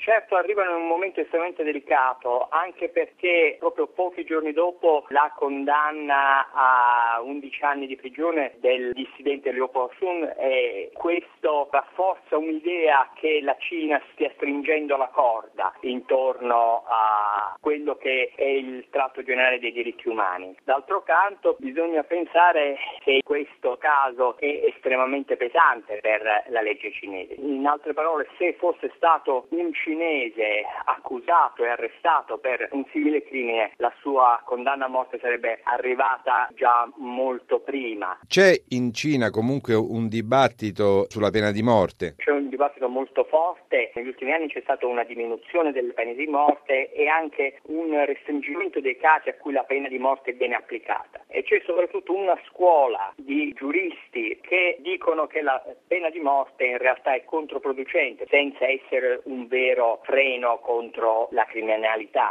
Certo, arrivano in un momento estremamente delicato, anche perché proprio pochi giorni dopo la condanna a 11 anni di prigione del dissidente Liu Sun, e questo rafforza un'idea che la Cina stia stringendo la corda intorno a quello che è il tratto generale dei diritti umani. D'altro canto bisogna pensare che questo caso è estremamente pesante per la legge cinese. In altre parole, se fosse stato un cinese accusato e arrestato per un simile crimine, la sua condanna a morte sarebbe arrivata già molto prima. C'è in Cina comunque un dibattito sulla pena di morte? C'è un dibattito molto forte, negli ultimi anni c'è stata una diminuzione delle pene di morte e anche un restringimento dei casi a cui la pena di morte viene applicata. E c'è soprattutto una scuola di giuristi che dicono che la pena di morte in realtà è controproducente, senza essere un vero freno contro la criminalità.